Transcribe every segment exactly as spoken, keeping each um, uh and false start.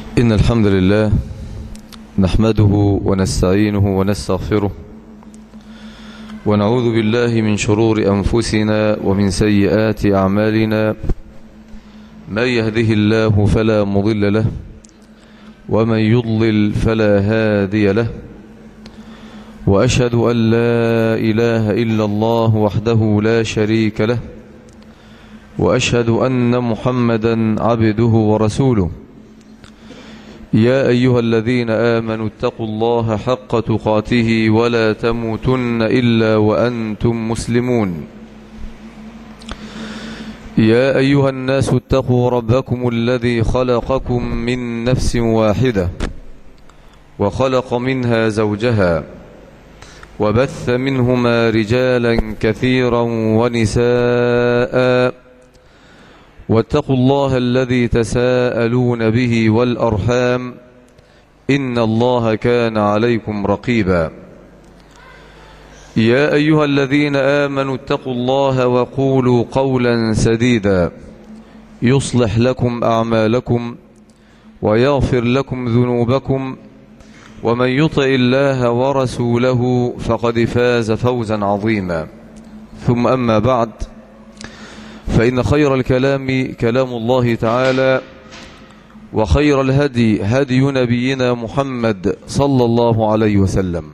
إن الحمد لله نحمده ونستعينه ونستغفره ونعوذ بالله من شرور أنفسنا ومن سيئات أعمالنا. من يهده الله فلا مضل له ومن يضلل فلا هادي له، وأشهد أن لا إله إلا الله وحده لا شريك له، وأشهد أن محمدا عبده ورسوله. يا أيها الذين آمنوا اتقوا الله حق تقاته ولا تموتن إلا وأنتم مسلمون. يا أيها الناس اتقوا ربكم الذي خلقكم من نفس واحدة وخلق منها زوجها وبث منهما رجالا كثيرا ونساء، واتقوا الله الذي تساءلون به والأرحام إن الله كان عليكم رقيبا. يا أيها الذين آمنوا اتقوا الله وقولوا قولا سديدا يصلح لكم أعمالكم ويغفر لكم ذنوبكم، ومن يطع الله ورسوله فقد فاز فوزا عظيما. ثم أما بعد، فإن خير الكلام كلام الله تعالى، وخير الهدي هدي نبينا محمد صلى الله عليه وسلم،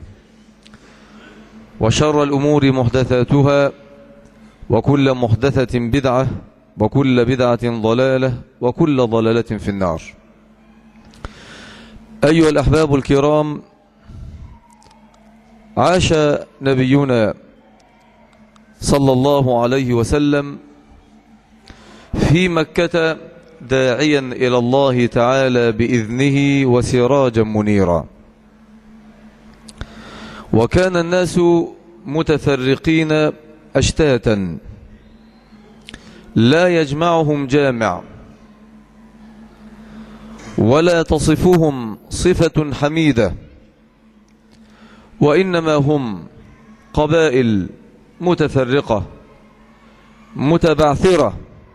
وشر الأمور محدثاتها، وكل محدثة بدعة، وكل بدعة ضلالة، وكل ضلالة في النار. أيها الأحباب الكرام، عاش نبينا صلى الله عليه وسلم في مكة داعيا إلى الله تعالى بإذنه وسراجا منيرا، وكان الناس متفرقين أشتاتا لا يجمعهم جامع ولا تصفهم صفة حميدة، وإنما هم قبائل متفرقة متبعثرة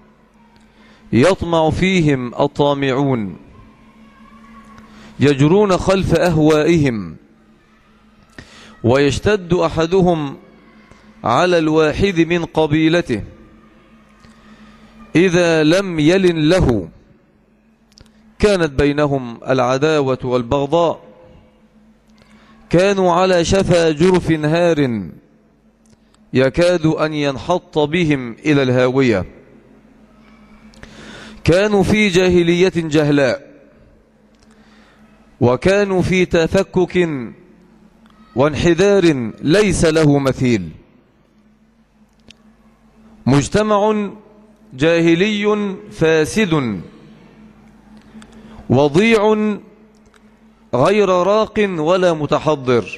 يطمع فيهم الطامعون، يجرون خلف أهوائهم، ويشتد أحدهم على الواحد من قبيلته إذا لم يلن له، كانت بينهم العداوة والبغضاء، كانوا على شفا جرف هار يكاد أن ينحط بهم إلى الهاوية، كانوا في جاهلية جهلاء، وكانوا في تفكك وانحدار ليس له مثيل. مجتمع جاهلي فاسد وضيع غير راق ولا متحضر.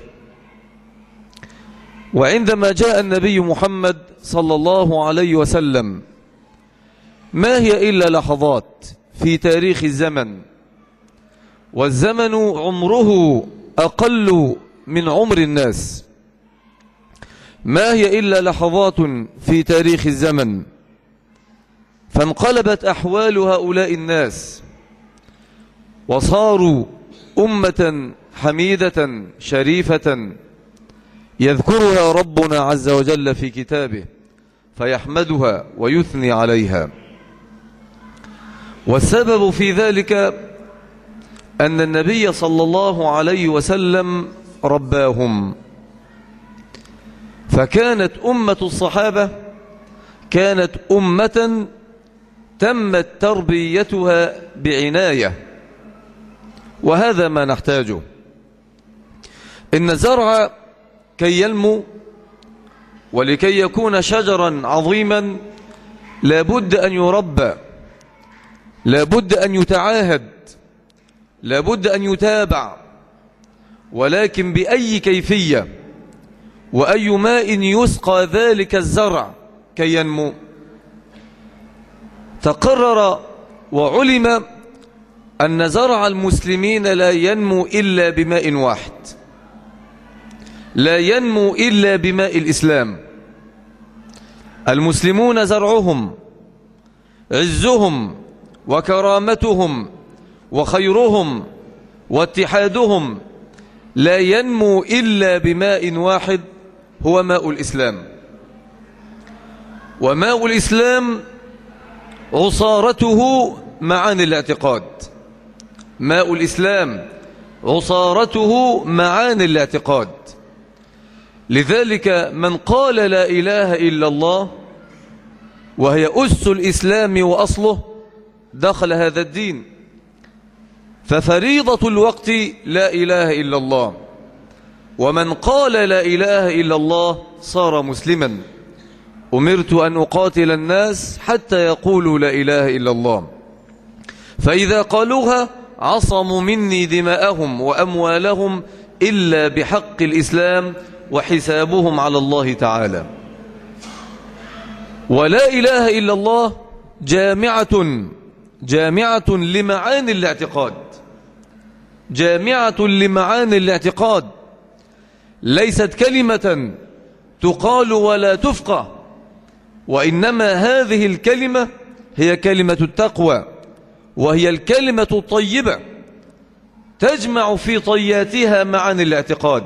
وعندما جاء النبي محمد صلى الله عليه وسلم، ما هي إلا لحظات في تاريخ الزمن، والزمن عمره أقل من عمر الناس، ما هي إلا لحظات في تاريخ الزمن، فانقلبت أحوال هؤلاء الناس وصاروا أمة حميدة شريفة يذكرها ربنا عز وجل في كتابه فيحمدها ويثني عليها. والسبب في ذلك أن النبي صلى الله عليه وسلم رباهم، فكانت أمة الصحابة كانت أمة تمت تربيتها بعناية، وهذا ما نحتاجه. إن الزرع كي ينمو ولكي يكون شجرا عظيما لابد أن يربى، لابد أن يتعاهد، لابد أن يتابع، ولكن بأي كيفية وأي ماء يسقى ذلك الزرع كي ينمو؟ تقرر وعلم أن زرع المسلمين لا ينمو إلا بماء واحد، لا ينمو إلا بماء الإسلام. المسلمون زرعهم عزهم وكرامتهم وخيرهم واتحادهم لا ينمو إلا بماء واحد، هو ماء الإسلام. وماء الإسلام عصارته معاني الاعتقاد. ماء الإسلام عصارته معاني الاعتقاد. لذلك من قال لا إله إلا الله وهي أس الإسلام وأصله دخل هذا الدين. ففريضة الوقت لا إله إلا الله، ومن قال لا إله إلا الله صار مسلما. أمرت أن أقاتل الناس حتى يقولوا لا إله إلا الله، فإذا قالوها عصموا مني دماءهم وأموالهم إلا بحق الإسلام وحسابهم على الله تعالى. ولا إله إلا الله جامعة جامعة لمعاني الاعتقاد، جامعة لمعاني الاعتقاد، ليست كلمة تقال ولا تفقه، وإنما هذه الكلمة هي كلمة التقوى، وهي الكلمة الطيبة تجمع في طياتها معاني الاعتقاد،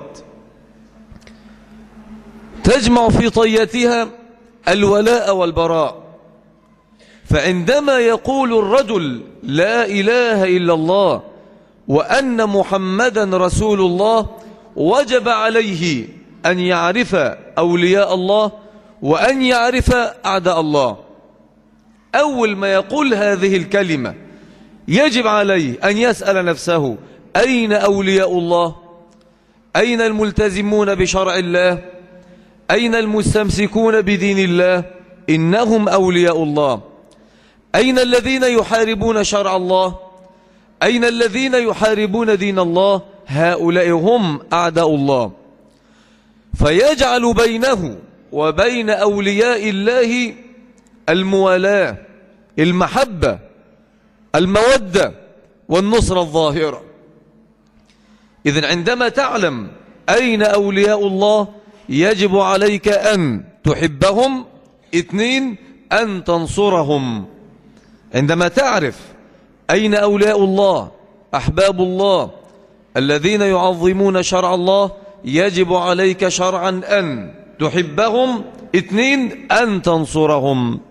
تجمع في طياتها الولاء والبراء. فعندما يقول الرجل لا إله إلا الله وأن محمدا رسول الله وجب عليه أن يعرف أولياء الله وأن يعرف أعداء الله. أول ما يقول هذه الكلمة يجب عليه أن يسأل نفسه أين أولياء الله؟ أين الملتزمون بشرع الله؟ أين المستمسكون بدين الله؟ إنهم أولياء الله. أين الذين يحاربون شرع الله؟ أين الذين يحاربون دين الله؟ هؤلاء هم أعداء الله. فيجعل بينه وبين أولياء الله الموالاة، المحبة، المودة والنصرة الظاهرة. إذن عندما تعلم أين أولياء الله يجب عليك أن تحبهم. اثنين، أن تنصرهم. عندما تعرف أين أولياء الله أحباب الله الذين يعظمون شرع الله يجب عليك شرعا أن تحبهم. اثنين، أن تنصرهم.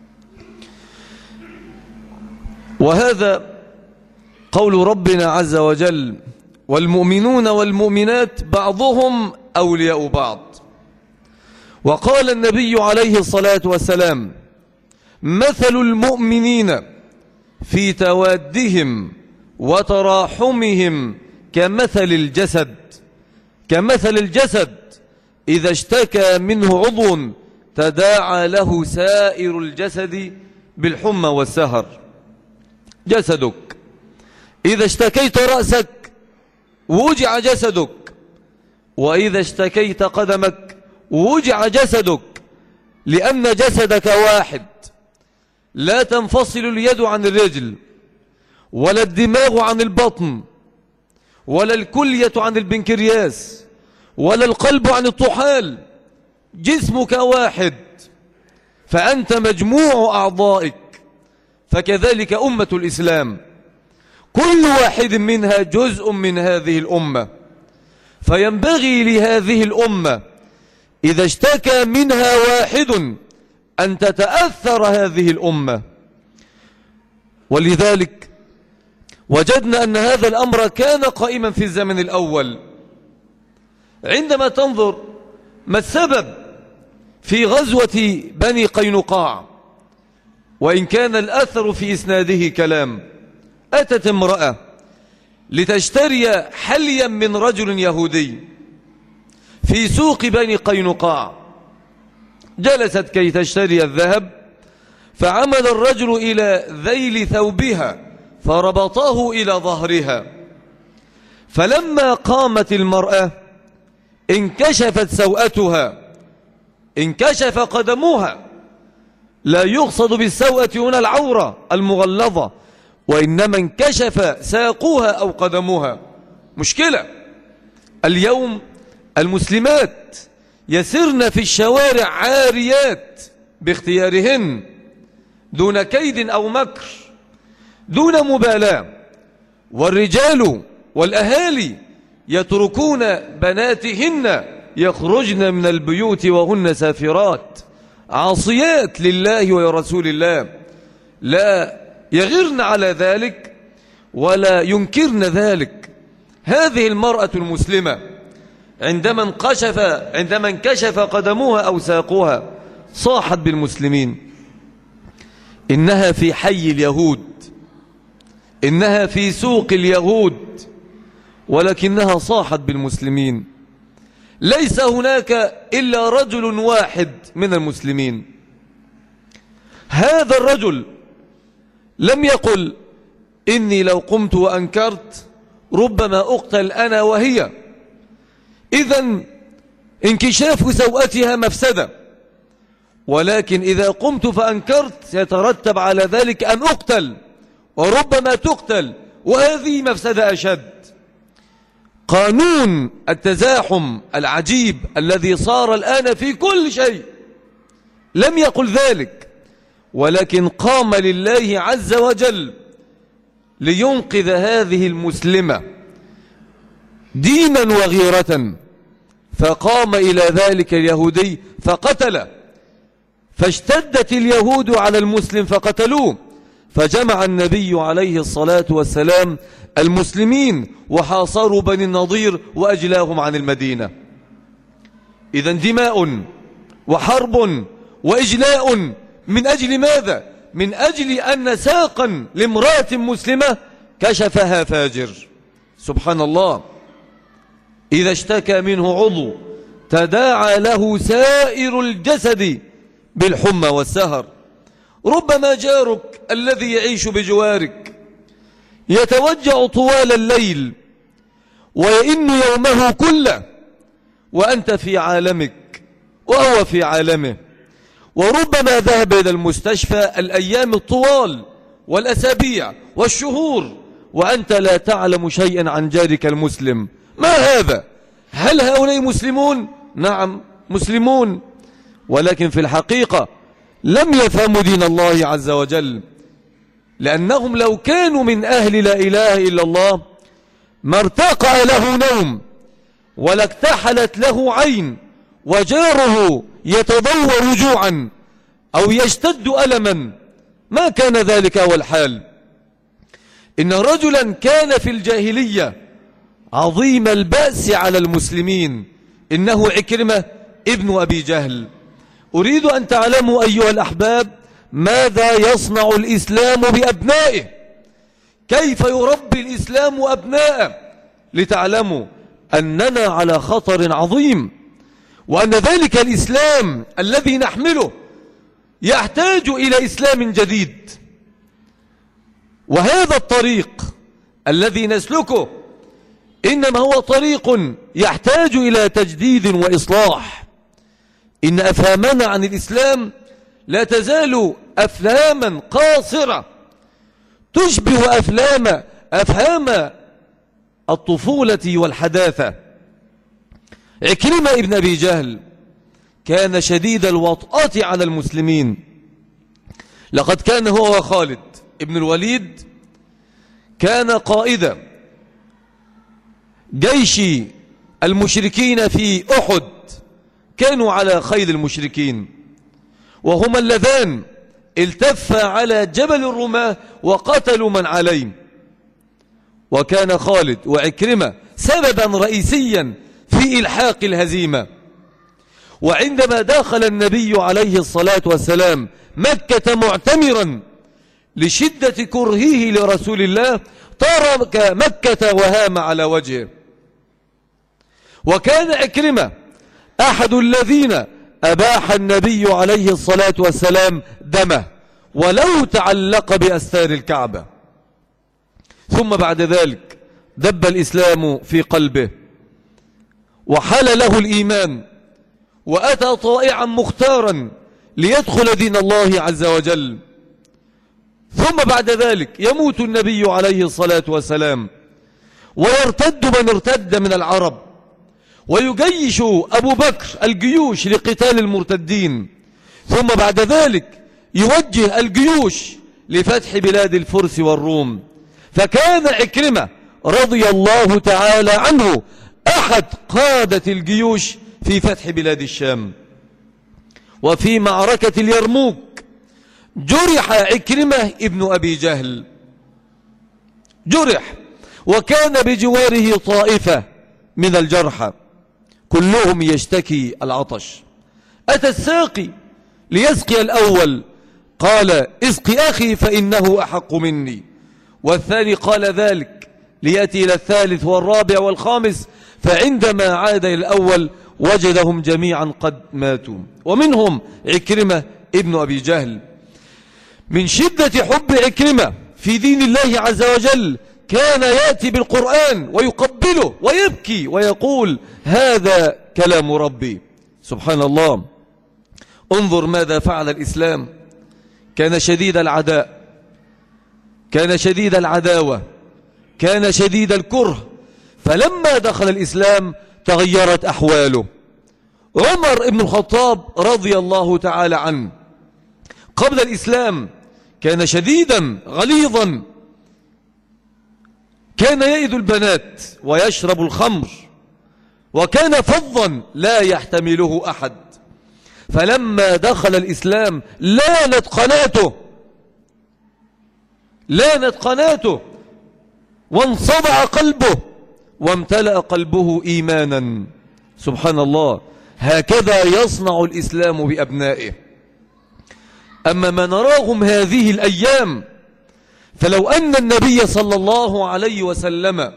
وهذا قول ربنا عز وجل والمؤمنون والمؤمنات بعضهم أولياء بعض. وقال النبي عليه الصلاة والسلام مثل المؤمنين في توادهم وتراحمهم كمثل الجسد كمثل الجسد إذا اشتكى منه عضو تداعى له سائر الجسد بالحمى والسهر. جسدك إذا اشتكيت رأسك وجع جسدك، وإذا اشتكيت قدمك وجع جسدك، لأن جسدك واحد، لا تنفصل اليد عن الرجل، ولا الدماغ عن البطن، ولا الكلية عن البنكرياس، ولا القلب عن الطحال. جسمك واحد، فأنت مجموع أعضائك. فكذلك أمة الإسلام كل واحد منها جزء من هذه الأمة، فينبغي لهذه الأمة إذا اشتكى منها واحد أن تتأثر هذه الأمة. ولذلك وجدنا أن هذا الأمر كان قائما في الزمن الأول. عندما تنظر ما السبب في غزوة بني قينقاع، وإن كان الأثر في إسناده كلام، أتت امرأة لتشتري حليا من رجل يهودي في سوق بني قينقاع. جلست كي تشتري الذهب، فعمد الرجل إلى ذيل ثوبها فربطه إلى ظهرها. فلما قامت المرأة انكشفت سوءتها، انكشف قدمها. لا يقصد بالسوءة هنا العورة المغلظة، وإنما انكشف ساقها أو قدمها. مشكلة. اليوم المسلمات يسرن في الشوارع عاريات باختيارهن، دون كيد أو مكر، دون مبالاة. والرجال والأهالي يتركون بناتهن يخرجن من البيوت وهن سافرات عاصيات لله ولرسول الله، لا يغرن على ذلك ولا ينكرن ذلك. هذه المرأة المسلمة عندما انكشف عندما انكشف قدمها أو ساقها صاحت بالمسلمين: إنها في حي اليهود، إنها في سوق اليهود، ولكنها صاحت بالمسلمين. ليس هناك إلا رجل واحد من المسلمين. هذا الرجل لم يقل: إني لو قمت وأنكرت ربما أقتل أنا وهي، إذن انكشاف سوءتها مفسدة، ولكن إذا قمت فأنكرت سيترتب على ذلك أن أقتل وربما تقتل، وهذه مفسدة أشد. قانون التزاحم العجيب الذي صار الآن في كل شيء لم يقل ذلك، ولكن قام لله عز وجل لينقذ هذه المسلمة دينا وغيرة، فقام إلى ذلك اليهودي فقتل، فاشتدت اليهود على المسلم فقتلوه، فجمع النبي عليه الصلاة والسلام المسلمين وحاصروا بني النضير وأجلاهم عن المدينة. إذن دماء وحرب وإجلاء من أجل ماذا؟ من أجل أن ساقا لامرأة مسلمة كشفها فاجر. سبحان الله. إذا اشتكى منه عضو تداعى له سائر الجسد بالحمى والسهر. ربما جارك الذي يعيش بجوارك يتوجع طوال الليل ويئن يومه كله وأنت في عالمك وهو في عالمه، وربما ذهب إلى المستشفى الأيام الطوال والأسابيع والشهور وأنت لا تعلم شيئا عن جارك المسلم. ما هذا؟ هل هؤلاء مسلمون؟ نعم مسلمون، ولكن في الحقيقة لم يفهموا دين الله عز وجل، لأنهم لو كانوا من أهل لا إله إلا الله ما ارتقى له نوم ولا اكتحلت له عين وجاره يتضور جوعا أو يشتد ألما، ما كان ذلك هو الحال. إن رجلا كان في الجاهلية عظيم البأس على المسلمين، إنه عكرمة ابن أبي جهل. أريد أن تعلموا أيها الأحباب ماذا يصنع الإسلام بأبنائه، كيف يربي الإسلام أبناءه، لتعلموا أننا على خطر عظيم، وأن ذلك الإسلام الذي نحمله يحتاج إلى إسلام جديد. وهذا الطريق الذي نسلكه إنما هو طريق يحتاج إلى تجديد وإصلاح. إن أفهامنا عن الإسلام لا تزال أفهاما قاصرة تشبه أفلام أفهام الطفولة والحداثة. عكرمة ابن أبي جهل كان شديد الوطأة على المسلمين، لقد كان هو وخالد ابن الوليد كان قائد جيش المشركين في أحد، كانوا على خيل المشركين، وهما اللذان التفا على جبل الرماة وقتلوا من عليه. وكان خالد وعكرمة سببا رئيسيا في إلحاق الهزيمة. وعندما دخل النبي عليه الصلاة والسلام مكة معتمرا لشدة كرهه لرسول الله ترك مكة وهام على وجهه. وكان عكرمة أحد الذين أباح النبي عليه الصلاة والسلام دمه ولو تعلق بأستار الكعبة. ثم بعد ذلك دب الإسلام في قلبه وحل له الإيمان وأتى طائعا مختارا ليدخل دين الله عز وجل. ثم بعد ذلك يموت النبي عليه الصلاة والسلام ويرتد من ارتد من العرب، ويجيش أبو بكر الجيوش لقتال المرتدين. ثم بعد ذلك يوجه الجيوش لفتح بلاد الفرس والروم. فكان عكرمة رضي الله تعالى عنه أحد قادة الجيوش في فتح بلاد الشام. وفي معركة اليرموك جرح عكرمة ابن أبي جهل، جرح، وكان بجواره طائفة من الجرحى كلهم يشتكي العطش. أتى الساقي ليسقي الأول، قال اسقي أخي فإنه أحق مني، والثاني قال ذلك، ليأتي إلى الثالث والرابع والخامس، فعندما عاد إلى الأول وجدهم جميعا قد ماتوا، ومنهم عكرمة ابن أبي جهل. من شدة حب عكرمة في دين الله عز وجل كان يأتي بالقرآن ويقبله ويبكي ويقول هذا كلام ربي. سبحان الله. انظر ماذا فعل الإسلام. كان شديد العداء، كان شديد العداوة، كان شديد الكره، فلما دخل الإسلام تغيرت أحواله. عمر بن الخطاب رضي الله تعالى عنه قبل الإسلام كان شديدا غليظا، كان يئد البنات ويشرب الخمر، وكان فظا لا يحتمله أحد. فلما دخل الإسلام لانت قناته، لانت قناته وانصدع قلبه وامتلأ قلبه إيمانا. سبحان الله. هكذا يصنع الإسلام بأبنائه. أما ما نراهم هذه الأيام، فلو أن النبي صلى الله عليه وسلم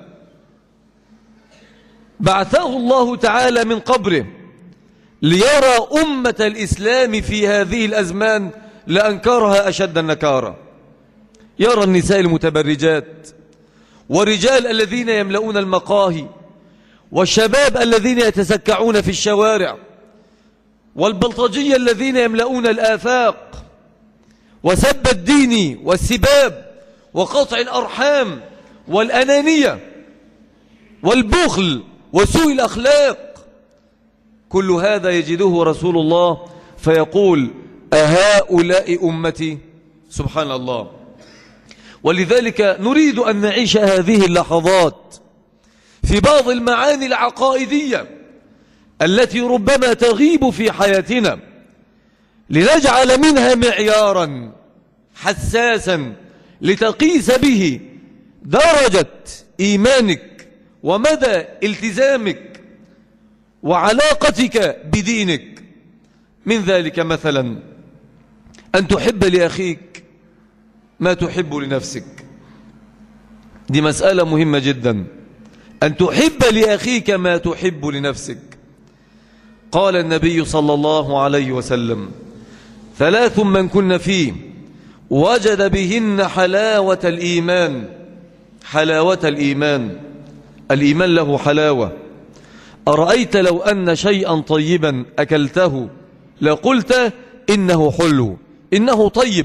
بعثه الله تعالى من قبره ليرى أمة الإسلام في هذه الأزمان لأنكرها أشد النكارة. يرى النساء المتبرجات، ورجال الذين يملؤون المقاهي، والشباب الذين يتسكعون في الشوارع، والبلطجية الذين يملؤون الآفاق، وسب الدين والسباب وقطع الأرحام والأنانية والبخل وسوء الأخلاق. كل هذا يجده رسول الله فيقول أهؤلاء أمتي؟ سبحان الله. ولذلك نريد أن نعيش هذه اللحظات في بعض المعاني العقائدية التي ربما تغيب في حياتنا، لنجعل منها معيارا حساسا لتقيس به درجة إيمانك ومدى التزامك وعلاقتك بدينك. من ذلك مثلا أن تحب لأخيك ما تحب لنفسك. دي مسألة مهمة جدا، أن تحب لأخيك ما تحب لنفسك. قال النبي صلى الله عليه وسلم ثلاث من كن فيه وجد بهن حلاوة الإيمان. حلاوة الإيمان، الإيمان له حلاوة. أرأيت لو أن شيئا طيبا أكلته لقلت إنه حلو، إنه طيب.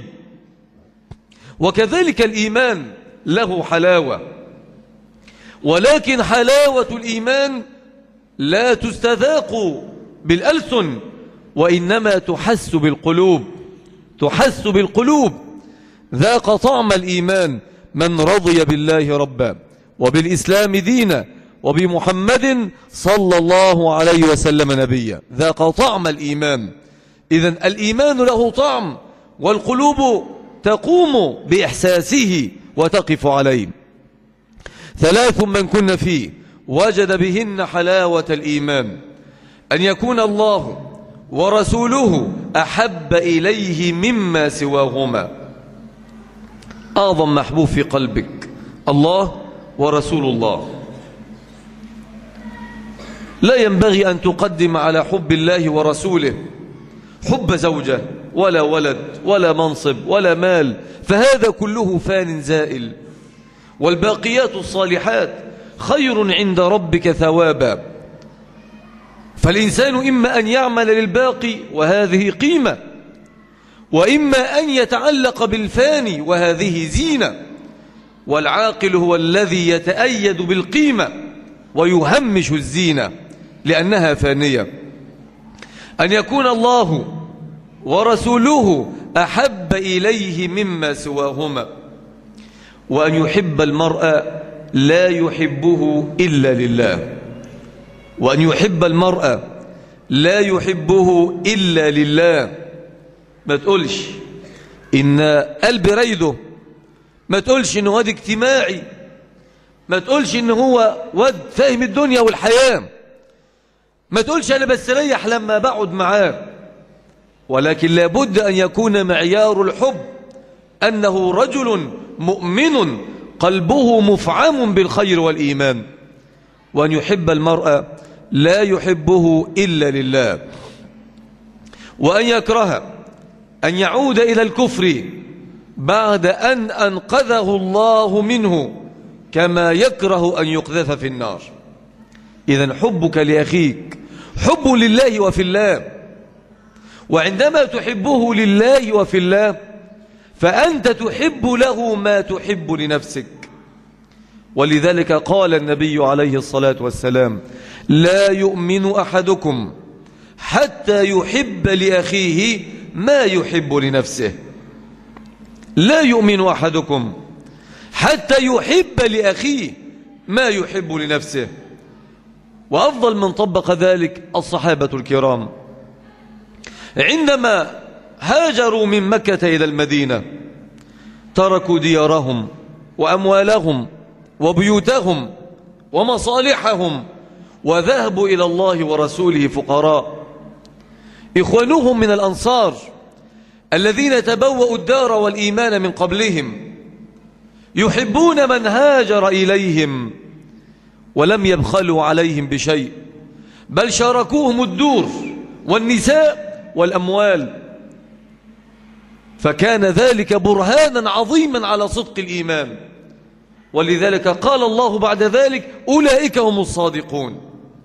وكذلك الإيمان له حلاوة، ولكن حلاوة الإيمان لا تستذاق بالألسن، وإنما تحس بالقلوب، تحس بالقلوب. ذاق طعم الإيمان من رضي بالله ربا وبالإسلام دينا وبمحمد صلى الله عليه وسلم نبيا. ذاق طعم الإيمان. إذن الإيمان له طعم، والقلوب تقوم بإحساسه وتقف عليه. ثلاث من كن فيه وجد بهن حلاوة الإيمان: أن يكون الله ورسوله أحب إليه مما سواهما. أعظم محبوب في قلبك الله ورسول الله. لا ينبغي أن تقدم على حب الله ورسوله حب زوجة ولا ولد ولا منصب ولا مال، فهذا كله فان زائل. والباقيات الصالحات خير عند ربك ثوابا. فالإنسان إما أن يعمل للباقي وهذه قيمة، وإما أن يتعلق بالفاني وهذه زينة. والعاقل هو الذي يتأيد بالقيمة ويهمش الزينة لأنها فانية. أن يكون الله ورسوله أحب إليه مما سواهما. وأن يحب المرء لا يحبه إلا لله، وأن يحب المرء لا يحبه إلا لله. ما تقولش إن قلبي رايده، ما تقولش إنه واد اجتماعي، ما تقولش إنه هو واد فاهم الدنيا والحياة، ما تقولش أنا بستريح لما بقعد معاه، ولكن لابد أن يكون معيار الحب أنه رجل مؤمن قلبه مفعم بالخير والإيمان، وأن يحب المرء لا يحبه إلا لله، وأن يكره أن يعود إلى الكفر بعد أن أنقذه الله منه، كما يكره أن يقذف في النار. إذن حبك لأخيك حب لله وفي الله، وعندما تحبه لله وفي الله فأنت تحب له ما تحب لنفسك. ولذلك قال النبي عليه الصلاة والسلام: لا يؤمن أحدكم حتى يحب لأخيه ما يحب لنفسه. لا يؤمن أحدكم حتى يحب لأخيه ما يحب لنفسه. وأفضل من طبق ذلك الصحابة الكرام، عندما هاجروا من مكة إلى المدينة تركوا ديارهم وأموالهم وبيوتهم ومصالحهم وذهبوا إلى الله ورسوله فقراء. إخوانهم من الأنصار الذين تبوأوا الدار والإيمان من قبلهم يحبون من هاجر إليهم ولم يبخلوا عليهم بشيء، بل شاركوهم الدور والنساء والأموال، فكان ذلك برهانا عظيما على صدق الإيمان. ولذلك قال الله بعد ذلك: أولئك هم الصادقون.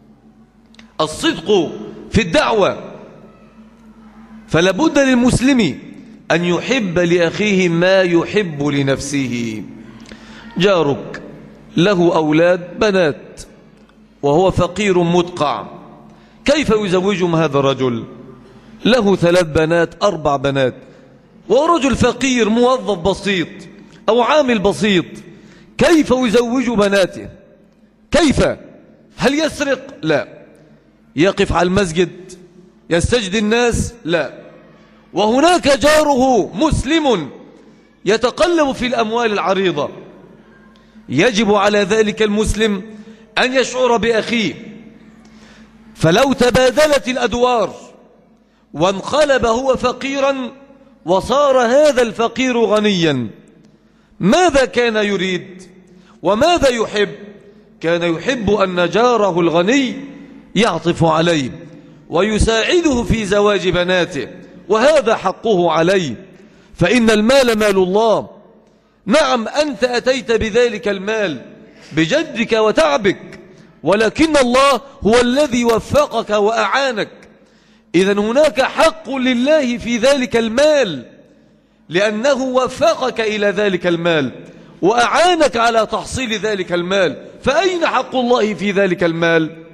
الصدق في الدعوة، فلابد للمسلم أن يحب لأخيه ما يحب لنفسه. جارك له أولاد بنات وهو فقير مدقع، كيف يزوجهم هذا الرجل؟ له ثلاث بنات أربع بنات، وهو رجل فقير موظف بسيط أو عامل بسيط، كيف يزوج بناته؟ كيف؟ هل يسرق؟ لا. يقف على المسجد يستجدي الناس؟ لا. وهناك جاره مسلم يتقلب في الأموال العريضة، يجب على ذلك المسلم أن يشعر بأخيه. فلو تبادلت الأدوار وانقلب هو فقيرا وصار هذا الفقير غنيا، ماذا كان يريد وماذا يحب؟ كان يحب أن جاره الغني يعطف عليه ويساعده في زواج بناته، وهذا حقه عليه، فإن المال مال الله. نعم أنت أتيت بذلك المال بجدك وتعبك، ولكن الله هو الذي وفقك وأعانك. إذن هناك حق لله في ذلك المال، لأنه وفقك إلى ذلك المال وأعانك على تحصيل ذلك المال، فأين حق الله في ذلك المال؟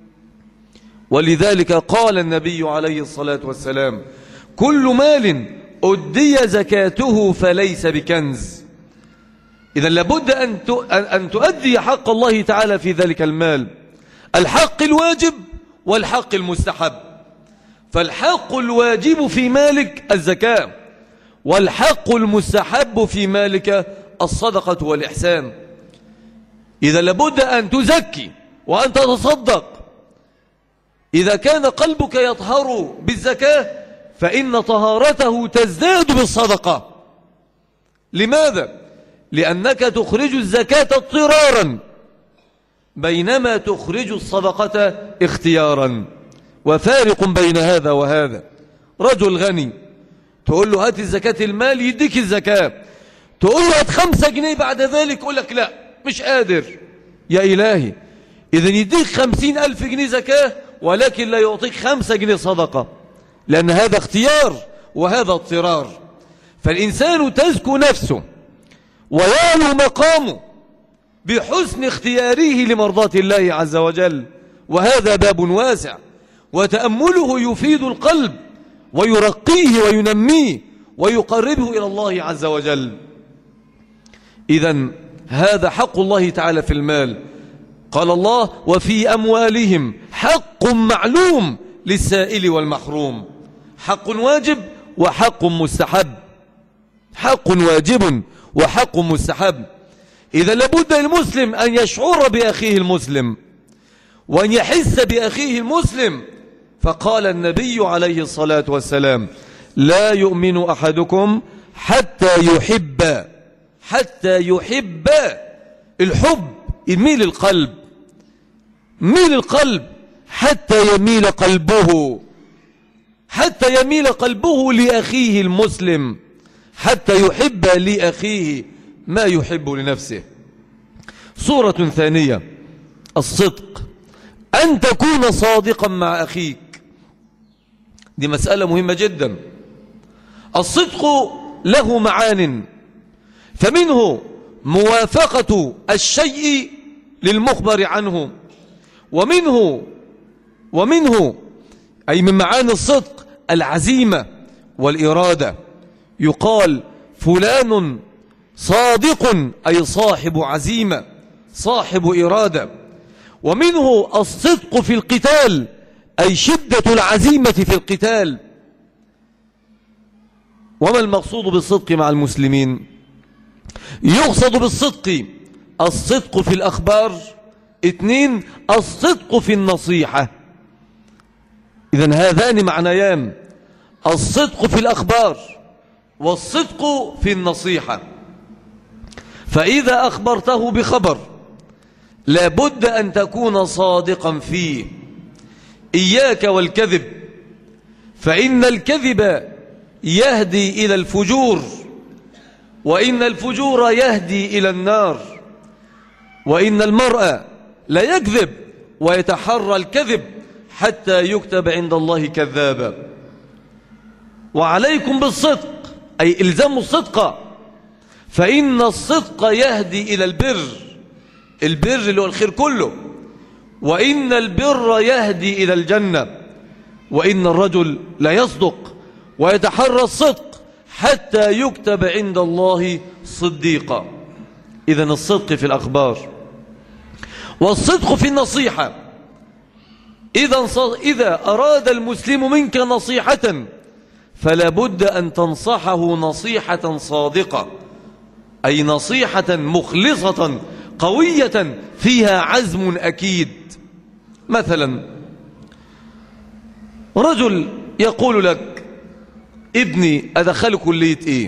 ولذلك قال النبي عليه الصلاة والسلام: كل مال أدي زكاته فليس بكنز. إذن لابد أن تؤدي حق الله تعالى في ذلك المال، الحق الواجب والحق المستحب. فالحق الواجب في مالك الزكاة، والحق المستحب في مالك الصدقة والإحسان. إذا لابد أن تزكي وأن تتصدق. إذا كان قلبك يطهر بالزكاة فإن طهارته تزداد بالصدقة. لماذا؟ لأنك تخرج الزكاة اضطرارا بينما تخرج الصدقة اختيارا، وفارق بين هذا وهذا. رجل غني تقول له هات الزكاة المال يديك الزكاة، تقول له هات خمسة جنيه بعد ذلك يقول لك لا مش قادر. يا إلهي، إذن يديك خمسين ألف جنيه زكاة ولكن لا يعطيك خمسة جنيه صدقة، لأن هذا اختيار وهذا اضطرار. فالإنسان تزكو نفسه ويعلو مقامه بحسن اختياره لمرضاة الله عز وجل، وهذا باب واسع، وتأمله يفيد القلب ويرقيه وينميه ويقربه إلى الله عز وجل. إذن هذا حق الله تعالى في المال. قال الله: وفي أموالهم حق معلوم للسائل والمحروم. حق واجب وحق مستحب، حق واجب وحق مستحب. إذا لابد للمسلم أن يشعر بأخيه المسلم وأن يحس بأخيه المسلم. فقال النبي عليه الصلاة والسلام: لا يؤمن أحدكم حتى يحب حتى يحب الحب يميل القلب، ميل القلب حتى يميل قلبه حتى يميل قلبه لأخيه المسلم، حتى يحب لأخيه ما يحب لنفسه. صورة ثانية: الصدق، أن تكون صادقا مع أخيك. دي مسألة مهمة جدا. الصدق له معان، فمنه موافقة الشيء للمخبر عنه، ومنه ومنه أي من معاني الصدق العزيمة والإرادة. يقال فلان صادق أي صاحب عزيمة، صاحب إرادة. ومنه الصدق في القتال أي شدة العزيمة في القتال. وما المقصود بالصدق مع المسلمين؟ يقصد بالصدق الصدق في الأخبار. اثنين، الصدق في النصيحة. إذن هذان معنيان: الصدق في الأخبار والصدق في النصيحة. فإذا أخبرته بخبر لابد أن تكون صادقا فيه. إياك والكذب، فإن الكذب يهدي إلى الفجور، وإن الفجور يهدي إلى النار، وإن المرء لا يكذب ويتحرى الكذب حتى يكتب عند الله كذابا. وعليكم بالصدق أي إلزموا الصدق، فإن الصدق يهدي إلى البر، البر اللي هو الخير كله، وإن البر يهدي إلى الجنة، وإن الرجل لا يصدق ويتحرى الصدق حتى يكتب عند الله صديقا. إذن الصدق في الأخبار والصدق في النصيحة. إذا أراد المسلم منك نصيحة فلا بد أن تنصحه نصيحة صادقة، أي نصيحة مخلصة قوية فيها عزم أكيد. مثلا رجل يقول لك: ابني أدخل كلية إيه؟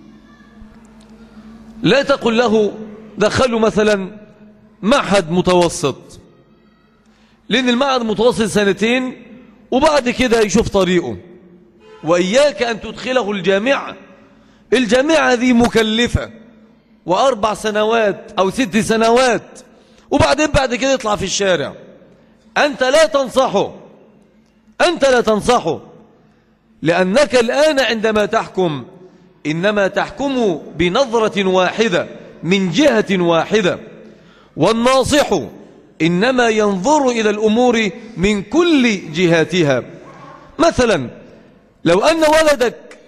لا تقل له دخله مثلا معهد متوسط، لأن المعهد المتوسط سنتين وبعد كده يشوف طريقه. وإياك أن تدخله الجامعة، الجامعة ذي مكلفة وأربع سنوات أو ست سنوات، وبعدين بعد كده يطلع في الشارع. أنت لا تنصحه، أنت لا تنصحه، لأنك الآن عندما تحكم إنما تحكم بنظرة واحدة من جهة واحدة، والناصح إنما ينظر إلى الأمور من كل جهاتها. مثلا لو أن ولدك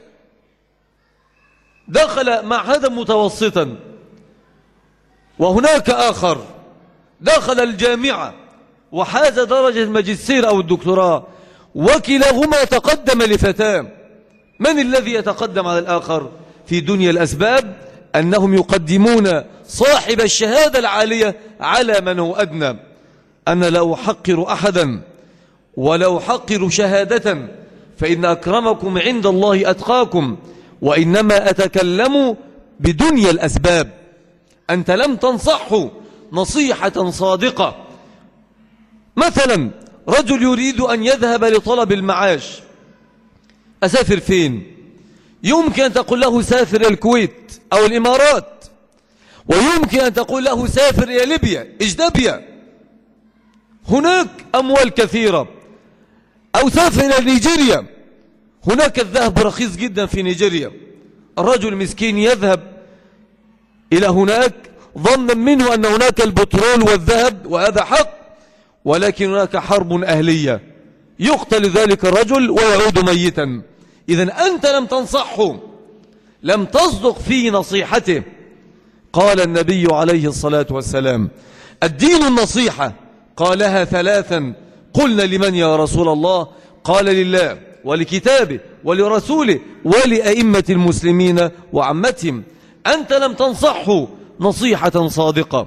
دخل معهدا متوسطا وهناك آخر دخل الجامعة وحاز درجة الماجستير أو الدكتوراه، وكلاهما تقدم لفتاة، من الذي يتقدم على الآخر؟ في دنيا الأسباب أنهم يقدمون صاحب الشهادة العالية على من هو أدنى. أنا لا أحقر أحدا ولا أحقر شهادة، فإن أكرمكم عند الله أتقاكم، وإنما أتكلم بدنيا الأسباب. أنت لم تنصحه نصيحة صادقة. مثلا رجل يريد أن يذهب لطلب المعاش، أسافر فين؟ يمكن أن تقول له سافر الكويت أو الإمارات، ويمكن أن تقول له سافر إلى ليبيا إجدبيا، هناك أموال كثيرة، أو سافر إلى نيجيريا، هناك الذهب رخيص جدا في نيجيريا. الرجل مسكين يذهب إلى هناك ظنا منه أن هناك البترول والذهب، وهذا حق، ولكن هناك حرب أهلية يقتل ذلك الرجل ويعود ميتا. إذن أنت لم تنصحه، لم تصدق في نصيحته، قال النبي عليه الصلاة والسلام: الدين النصيحة. قالها ثلاثا. قلنا: لمن يا رسول الله؟ قال: لله ولكتابه ولرسوله ولأئمة المسلمين وعمتهم. أنت لم تنصحه نصيحة صادقة.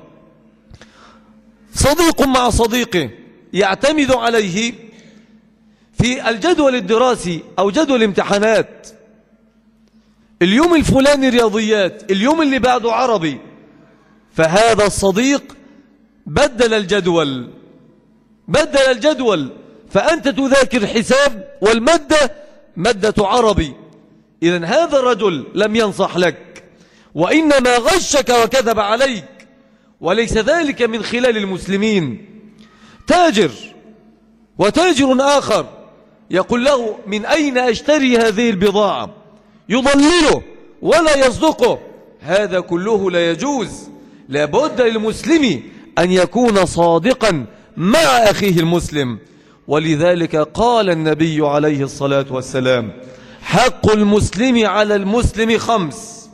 صديق مع صديقه يعتمد عليه في الجدول الدراسي أو جدول الامتحانات، اليوم الفلاني رياضيات، اليوم اللي بعده عربي، فهذا الصديق بدل الجدول بدل الجدول فأنت تذاكر حساب والمادة مادة عربي. إذن هذا الرجل لم ينصح لك، وإنما غشك وكذب عليك، وليس ذلك من خلال المسلمين. تاجر وتاجر آخر يقول له: من أين أشتري هذه البضاعة؟ يضلله ولا يصدقه. هذا كله لا يجوز. لابد للمسلم أن يكون صادقا مع أخيه المسلم. ولذلك قال النبي عليه الصلاة والسلام: حق المسلم على المسلم خمس: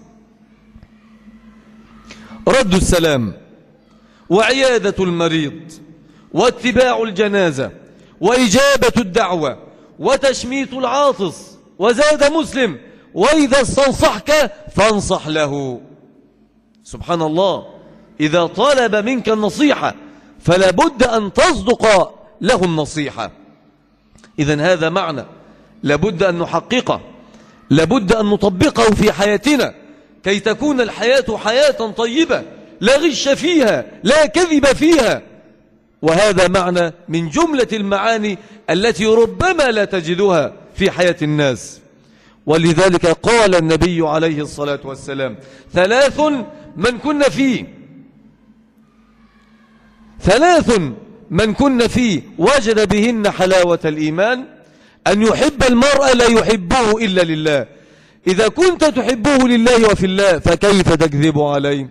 رد السلام، وعيادة المريض، واتباع الجنازة، وإجابة الدعوة، وتشميت العاطس. وزاد مسلم: وإذا استنصحك فانصح له. سبحان الله. إذا طلب منك النصيحة فلا بد أن تصدق له النصيحة. إذن هذا معنى لابد أن نحققه، لابد أن نطبقه في حياتنا كي تكون الحياة حياة طيبة لا غش فيها، لا كذب فيها. وهذا معنى من جملة المعاني التي ربما لا تجدها في حياة الناس. ولذلك قال النبي عليه الصلاة والسلام: ثلاث من كن فيه ثلاث من كن فيه وجد بهن حلاوة الإيمان: أن يحب المرء لا يحبه إلا لله. إذا كنت تحبه لله وفي الله فكيف تكذب عليه؟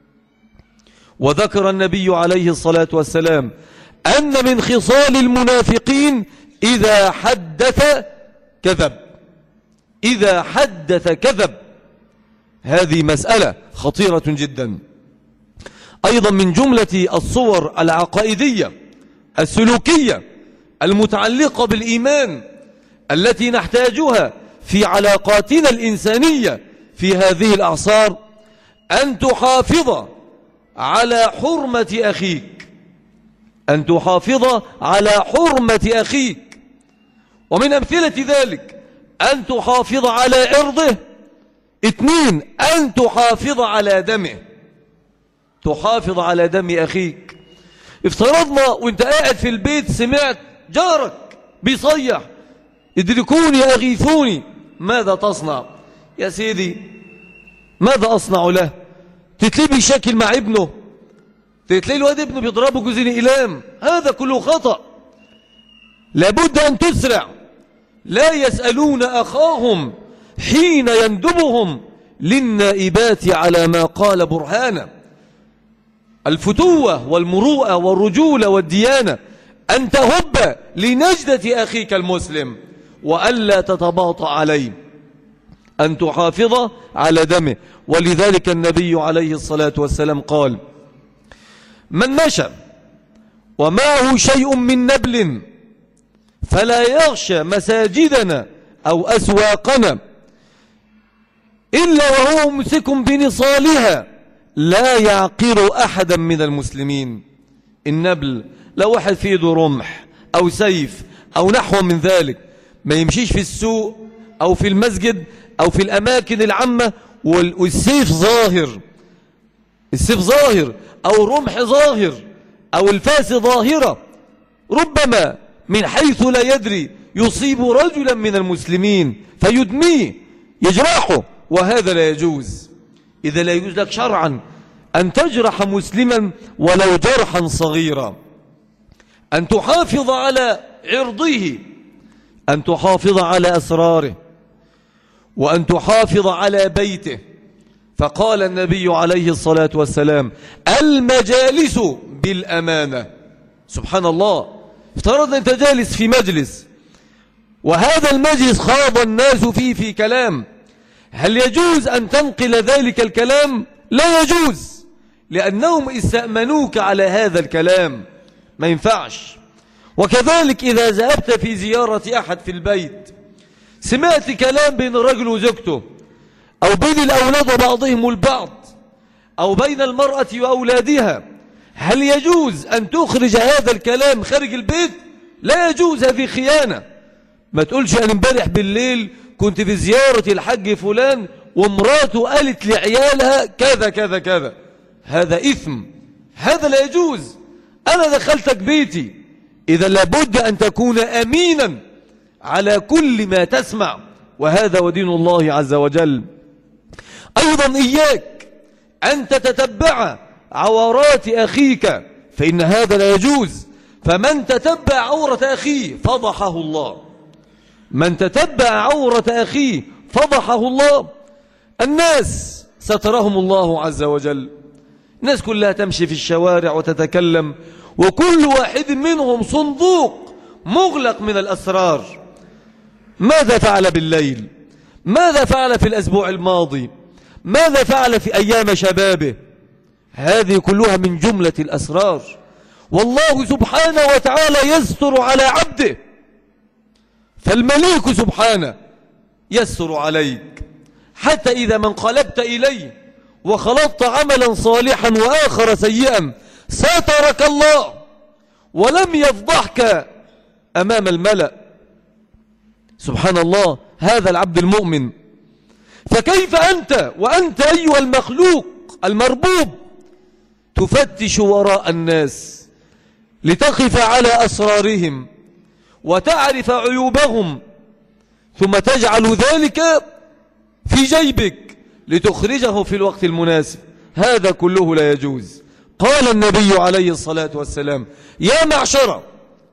وذكر النبي عليه الصلاة والسلام أن من خصال المنافقين إذا حدث كذب. إذا حدث كذب. هذه مسألة خطيرة جدا. أيضا من جملة الصور العقائدية السلوكية المتعلقة بالإيمان التي نحتاجها في علاقاتنا الإنسانية في هذه الأعصار أن تحافظ على حرمة أخيك، أن تحافظ على حرمة أخيك. ومن أمثلة ذلك أن تحافظ على عرضه. اثنين، أن تحافظ على دمه، تحافظ على دم أخيك. افترضنا وانت قاعد في البيت سمعت جارك بيصيح: ادركوني أغيثوني، ماذا تصنع؟ يا سيدي ماذا أصنع له؟ تتلي بيشاكل مع ابنه، تتلي الواد ابنه بيضربه جوزين إلام، هذا كله خطأ. لابد أن تسرع. لا يسألون أخاهم حين يندبهم للنائبات على ما قال برهانا. الفتوة والمروءة والرجولة والديانة أن تهب لنجدة أخيك المسلم وألا تتباطأ عليه، أن تحافظ على دمه. ولذلك النبي عليه الصلاة والسلام قال: من مشى ومعه شيء من نبل فلا يغشى مساجدنا أو أسواقنا إلا وهو ممسك بنصالها لا يعقر أحدا من المسلمين. النبل لو واحد في يده رمح أو سيف أو نحو من ذلك، ما يمشيش في السوق أو في المسجد أو في الأماكن العامة والسيف ظاهر، السيف ظاهر أو الرمح ظاهر أو الفاس ظاهرة، ربما من حيث لا يدري يصيب رجلا من المسلمين فيدميه يجرحه، وهذا لا يجوز. إذا لا يجوز لك شرعا أن تجرح مسلما ولو جرحا صغيرا، أن تحافظ على عرضه، أن تحافظ على أسراره، وأن تحافظ على بيته. فقال النبي عليه الصلاة والسلام: المجالس بالأمانة. سبحان الله. افترضنا أنت جالس في مجلس وهذا المجلس خاض الناس فيه في كلام، هل يجوز أن تنقل ذلك الكلام لا يجوز، لأنهم استأمنوك على هذا الكلام، ما ينفعش. وكذلك إذا ذهبت في زيارة أحد في البيت سمعت كلام بين الرجل وزوجته، أو بين الأولاد وبعضهم البعض، أو بين المرأة وأولادها، هل يجوز أن تخرج هذا الكلام خارج البيت؟ لا يجوز، هذه خيانة. ما تقولش أنا امبارح بالليل كنت في زيارة الحج فلان ومراته قالت لعيالها كذا كذا كذا، هذا إثم، هذا لا يجوز. أنا دخلتك بيتي، إذا لابد أن تكون أمينا على كل ما تسمع، وهذا ودين الله عز وجل. أيضا إياك أن تتتبع عورات أخيك، فإن هذا لا يجوز. فمن تتبع عورة أخيه فضحه الله، من تتبع عورة أخيه فضحه الله. الناس سترهم الله عز وجل، الناس كلها تمشي في الشوارع وتتكلم، وكل واحد منهم صندوق مغلق من الأسرار. ماذا فعل بالليل؟ ماذا فعل في الأسبوع الماضي؟ ماذا فعل في أيام شبابه؟ هذه كلها من جملة الأسرار، والله سبحانه وتعالى يستر على عبده، فالمليك سبحانه يستر عليك، حتى إذا ما انقلبت إليه وخلطت عملا صالحا وآخر سيئا سترك الله ولم يفضحك أمام الملأ. سبحان الله، هذا العبد المؤمن. فكيف أنت وأنت أيها المخلوق المربوب تفتش وراء الناس لتقف على أسرارهم وتعرف عيوبهم، ثم تجعل ذلك في جيبك لتخرجه في الوقت المناسب؟ هذا كله لا يجوز. قال النبي عليه الصلاة والسلام: يا معشر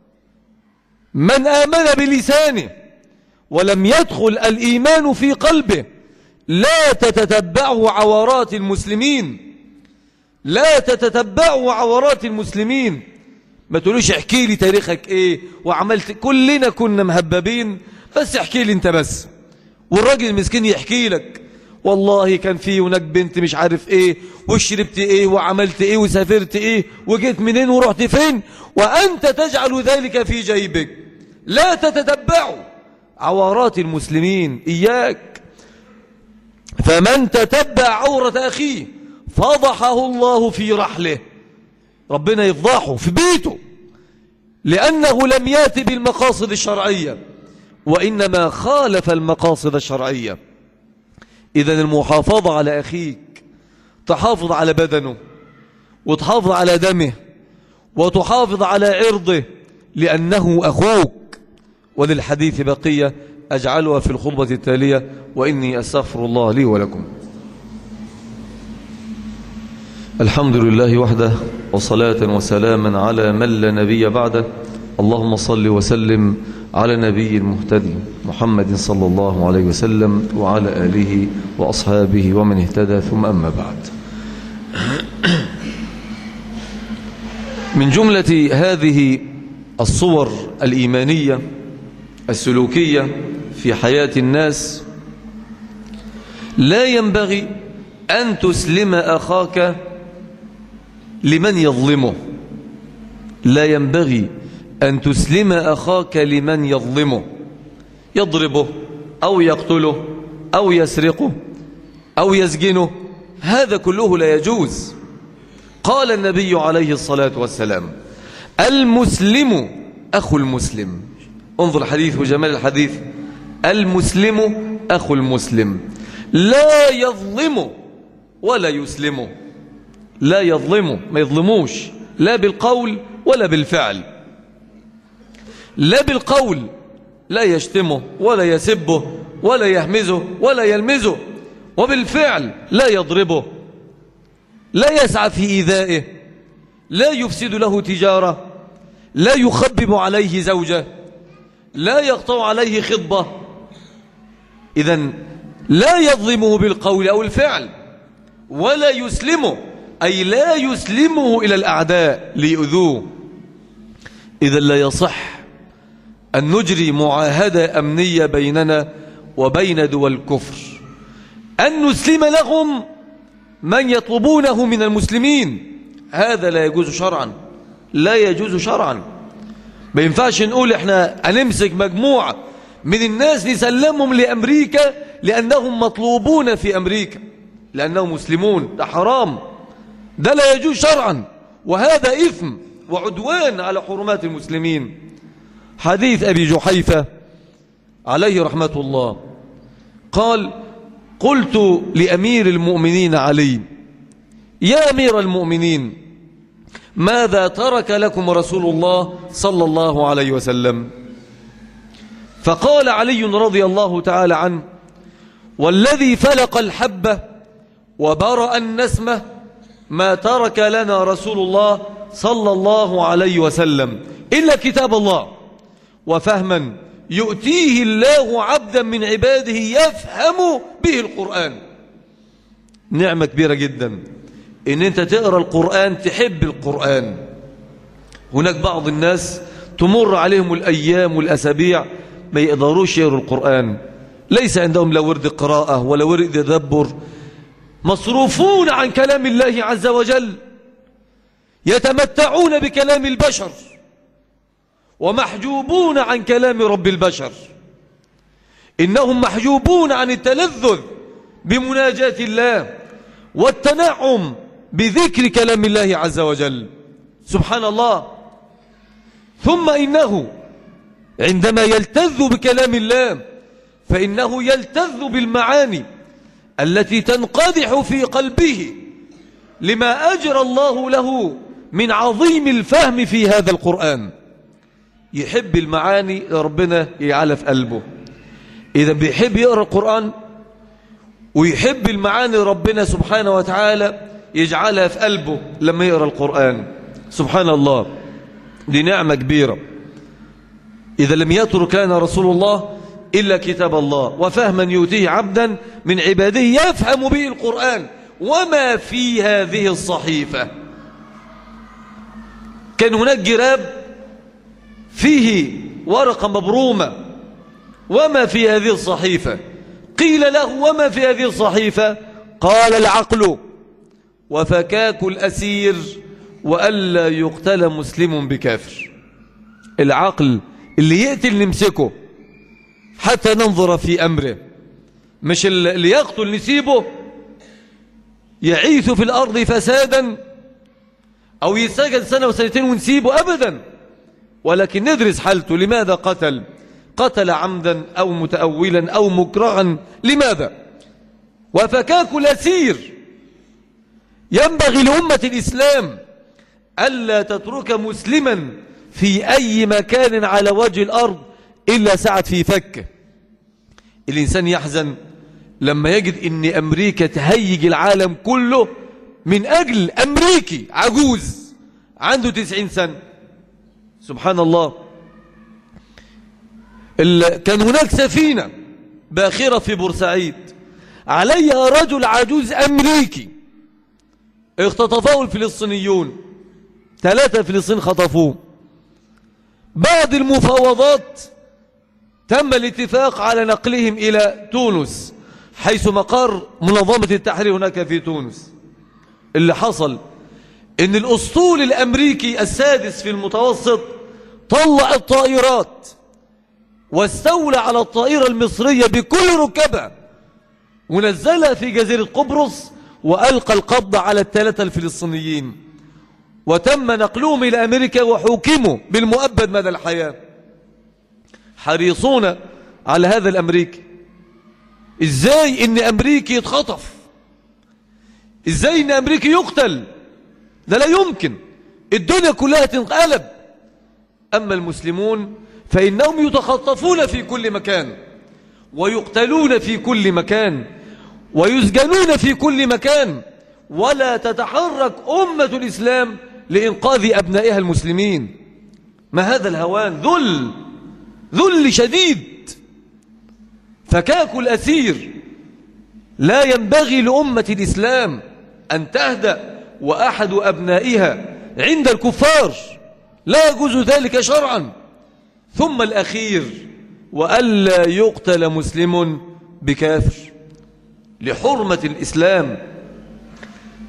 من آمن بلسانه ولم يدخل الإيمان في قلبه لا تتتبعوا عورات المسلمين، لا تتتبعوا عورات المسلمين. ما تقولوش احكي لي تاريخك ايه وعملت، كلنا كنا مهببين، بس احكي لي انت بس. والراجل المسكين يحكي لك والله كان في هناك بنت مش عارف ايه وشربت ايه وعملت ايه وسافرت ايه وجيت منين ورحت فين، وانت تجعل ذلك في جيبك. لا تتتبعوا عورات المسلمين، اياك. فمن تتبع عورة اخيه فضحه الله في رحله، ربنا يفضحه في بيته، لأنه لم يأتي بالمقاصد الشرعية وإنما خالف المقاصد الشرعية. إذن المحافظة على أخيك، تحافظ على بدنه وتحافظ على دمه وتحافظ على عرضه لأنه أخوك. وللحديث بقية أجعلها في الخطبة التالية، وإني أستغفر الله لي ولكم. الحمد لله وحده، وصلاة وسلاما على من لا نبي بعده. اللهم صل وسلم على نبي المهتدي محمد صلى الله عليه وسلم وعلى آله وأصحابه ومن اهتدى، ثم أما بعد. من جملة هذه الصور الإيمانية السلوكية في حياة الناس، لا ينبغي أن تسلم أخاك لمن يظلمه، لا ينبغي أن تسلم أخاك لمن يظلمه، يضربه أو يقتله أو يسرقه أو يسجنه، هذا كله لا يجوز. قال النبي عليه الصلاة والسلام: المسلم أخو المسلم. انظر الحديث وجمال الحديث: المسلم أخو المسلم، لا يظلم ولا يسلمه، لا يظلمه، ما يظلموش، لا بالقول ولا بالفعل. لا بالقول لا يشتمه ولا يسبه ولا يهمزه ولا يلمزه، وبالفعل لا يضربه، لا يسعى في إيذائه، لا يفسد له تجارة، لا يخبب عليه زوجة، لا يقطع عليه خطبة. إذن لا يظلمه بالقول أو الفعل، ولا يسلمه، أي لا يسلمه إلى الأعداء ليؤذوه. إذن لا يصح أن نجري معاهدة أمنية بيننا وبين دول الكفر، أن نسلم لهم من يطلبونه من المسلمين. هذا لا يجوز شرعا، لا يجوز شرعا. ما ينفعش نقول احنا هنمسك مجموعة من الناس نسلمهم لأمريكا لأنهم مطلوبون في أمريكا لأنهم مسلمون. ده حرام، ده لا يجوز شرعا، وهذا إثم وعدوان على حرمات المسلمين. حديث أبي جحيفة عليه رحمة الله قال: قلت لأمير المؤمنين علي: يا أمير المؤمنين، ماذا ترك لكم رسول الله صلى الله عليه وسلم؟ فقال علي رضي الله تعالى عنه: والذي فلق الحبة وبرأ النسمة ما ترك لنا رسول الله صلى الله عليه وسلم إلا كتاب الله وفهما يؤتيه الله عبدا من عباده يفهم به القرآن. نعمة كبيرة جدا إن أنت تقرأ القرآن تحب القرآن. هناك بعض الناس تمر عليهم الأيام والأسابيع ما يقدروش يقرأوا القرآن، ليس عندهم لا ورد قراءة ولا ورد تدبر، مصروفون عن كلام الله عز وجل، يتمتعون بكلام البشر ومحجوبون عن كلام رب البشر. إنهم محجوبون عن التلذذ بمناجاة الله والتنعم بذكر كلام الله عز وجل. سبحان الله. ثم إنه عندما يلتذ بكلام الله فإنه يلتذ بالمعاني التي تنقدح في قلبه لما أجرى الله له من عظيم الفهم في هذا القرآن. يحب المعاني ربنا يجعلها في قلبه. إذا بيحب يقرأ القرآن ويحب المعاني ربنا سبحانه وتعالى يجعلها في قلبه لما يقرأ القرآن. سبحان الله، دي نعمة كبيرة. إذا لم يترك لنا رسول الله إلا كتاب الله وفهما يؤتيه عبدا من عباده يفهم به القرآن وما في هذه الصحيفة. كان هناك جراب فيه ورقة مبرومة، وما في هذه الصحيفة؟ قيل له: وما في هذه الصحيفة؟ قال: العقل وفكاك الأسير وألا يقتل مسلم بكافر. العقل اللي يقتل نمسكه حتى ننظر في أمره، مش اللي يقتل نسيبه يعيث في الأرض فسادا أو يسجن سنة وسنتين ونسيبه أبدا، ولكن ندرس حالته. لماذا قتل؟ قتل عمدا أو متأولا أو مكرها، لماذا؟ وفكاك الأسير. ينبغي لأمة الإسلام ألا تترك مسلما في أي مكان على وجه الأرض إلا سعت في فكه. الإنسان يحزن لما يجد أن أمريكا تهيج العالم كله من أجل أمريكي عجوز عنده تسعين سنة. سبحان الله. كان هناك سفينة باخرة في بورسعيد عليها رجل عجوز أمريكي اختطفوه الفلسطينيون، ثلاثة فلسطين خطفوه. بعد المفاوضات تم الاتفاق على نقلهم إلى تونس حيث مقر منظمة التحرير هناك في تونس. اللي حصل إن الأسطول الأمريكي السادس في المتوسط طلع الطائرات واستولى على الطائرة المصرية بكل ركبها ونزلها في جزيرة قبرص وألقى القبض على الثلاثة الفلسطينيين، وتم نقلهم إلى أمريكا وحوكموا بالمؤبد مدى الحياة. حريصون على هذا الأمريكي. إزاي إن أمريكي يتخطف؟ إزاي إن أمريكي يقتل؟ ده لا يمكن، الدنيا كلها تنقلب. أما المسلمون فإنهم يتخطفون في كل مكان ويقتلون في كل مكان ويسجنون في كل مكان، ولا تتحرك أمة الإسلام لإنقاذ أبنائها المسلمين. ما هذا الهوان؟ ذل ذل شديد. فكاك الأسير. لا ينبغي لأمة الإسلام أن تهدأ وأحد أبنائها عند الكفار، لا يجوز ذلك شرعا. ثم الأخير: وألا يقتل مسلم بكافر. لحرمة الإسلام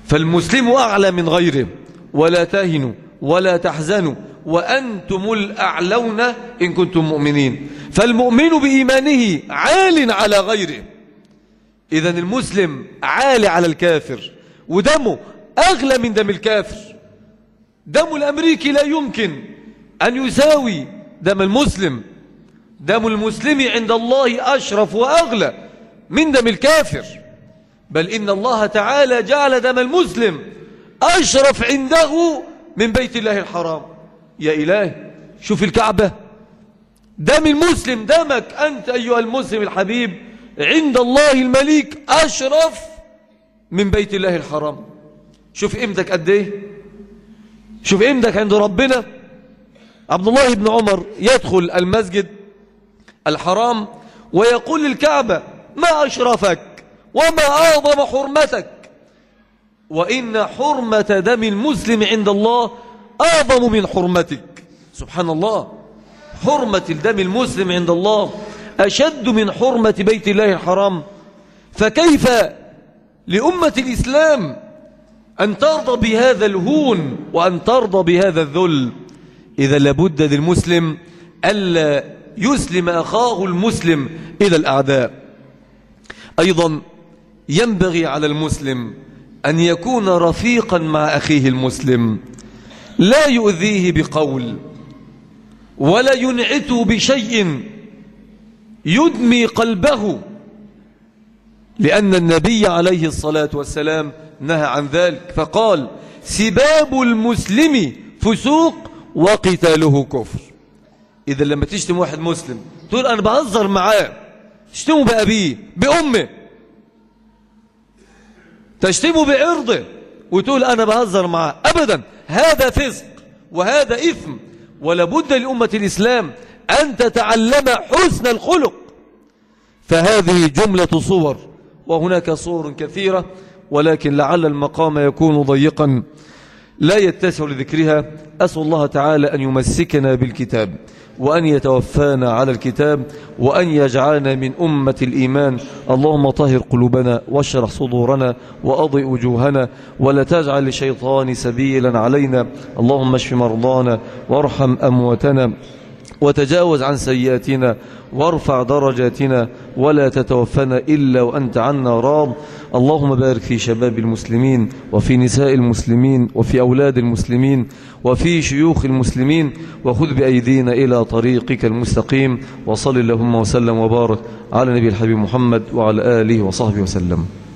فالمسلم أعلى من غيره. ولا تهنوا ولا تحزنوا وأنتم الأعلون إن كنتم مؤمنين. فالمؤمن بإيمانه عال على غيره. إذن المسلم عالي على الكافر، ودمه أغلى من دم الكافر. دم الأمريكي لا يمكن أن يساوي دم المسلم. دم المسلم عند الله أشرف وأغلى من دم الكافر، بل إن الله تعالى جعل دم المسلم أشرف عنده من بيت الله الحرام. يا إلهي، شوف الكعبة، دم المسلم، دمك أنت أيها المسلم الحبيب عند الله المليك أشرف من بيت الله الحرام. شوف قيمتك قد ايه، شوف قيمتك عند ربنا. عبد الله بن عمر يدخل المسجد الحرام ويقول للكعبة: ما أشرفك وما أعظم حرمتك، وإن حرمة دم المسلم عند الله أعظم من حرمتك. سبحان الله، حرمة الدم المسلم عند الله أشد من حرمة بيت الله الحرام. فكيف لأمة الإسلام أن ترضى بهذا الهون وأن ترضى بهذا الذل؟ إذا لابد للمسلم ألا يسلم أخاه المسلم إلى الأعداء. أيضا ينبغي على المسلم أن يكون رفيقا مع أخيه المسلم، لا يؤذيه بقول ولا ينعته بشيء يدمي قلبه، لأن النبي عليه الصلاة والسلام نهى عن ذلك فقال: سباب المسلم فسوق وقتاله كفر. إذا لما تشتم واحد مسلم تقول أنا بهزر معاه، تشتمه بأبيه بأمه، تشتمه بعرضه وتقول أنا بهزر معاه، أبدا، هذا فسق وهذا إثم. ولابد لأمة الإسلام أن تتعلم حسن الخلق. فهذه جملة صور، وهناك صور كثيرة، ولكن لعل المقام يكون ضيقا لا يتسع لذكرها. أسأل الله تعالى أن يمسكنا بالكتاب، وأن يتوفانا على الكتاب، وأن يجعلنا من أمة الإيمان. اللهم طهر قلوبنا واشرح صدورنا وأضئ وجوهنا، ولا تجعل لشيطان سبيلا علينا. اللهم اشف مرضانا وارحم أمواتنا وتجاوز عن سيئاتنا وارفع درجاتنا، ولا تتوفنا إلا وأنت عنا راض. اللهم بارك في شباب المسلمين وفي نساء المسلمين وفي أولاد المسلمين وفي شيوخ المسلمين، وخذ بأيدينا إلى طريقك المستقيم. وصل اللهم وسلم وبارك على نبي الحبيب محمد وعلى آله وصحبه وسلم.